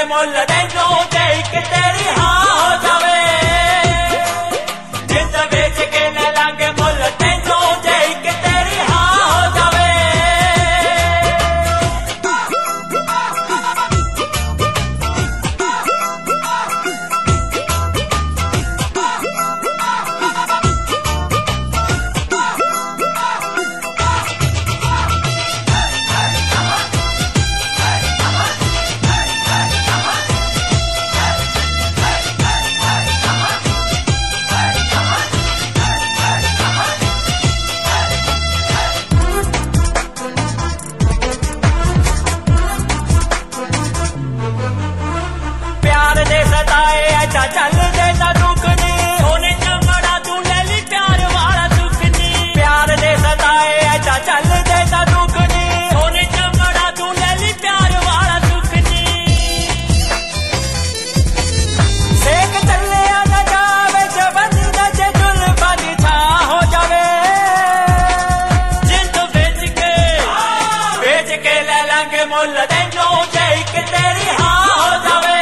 ਮੁੱਲ ਤੈਨੂੰ ਦੇ ਕੇ ਤੇਰੀ ਹਾਂ ਹੋ ਜਾਵੇ ਜਿੰਦ ਵੇਚ ਕੇ ਲੈ ਲਾਂਗੇ ਮੁੱਲ ਤੈਨੂੰ ਦੇ ਕੇ ਤੇਰੀ ਹਾਂ ਹੋ ਜਾਵੇ ਚੱਲਦੇ ਤਾਂ ਰੁਕਣੀ ਉਹਨੇ ਚਮੜਾ ਤੂੰ ਲੈ ਲਈ ਪਿਆਰ ਵਾਲਾ ਸੁੱਕਣੀ ਪਿਆਰ ਦੇ ਸਤਾਏ ਐਦਾਂ ਚੱਲਦੇ ਤਾਂ ਰੁਕਣੀ ਉਹਨੇ ਚਮੜਾ ਤੂੰ ਲੈ ਲਈ ਪਿਆਰ ਵਾਲਾ ਸੁੱਕਣੀ ਸੇਕ ਚੱਲਿਆ ਨਾ ਜਾਵੇ ਜਵਾਨੀ ਦਾ ਜੇ ਜ਼ੁਲਫਾਂ ਦੀ ਛਾਂ ਹੋ ਜਾਵੇ ਜਿੰਦ ਵੇਚ ਕੇ ਲੈ ਲਾਂਗੇ ਮੁੱਲ ਤੈਨੂੰ ਦੇ ਕੇ ਤੇਰੀ ਹਾਂ ਹੋ ਜਾਵੇ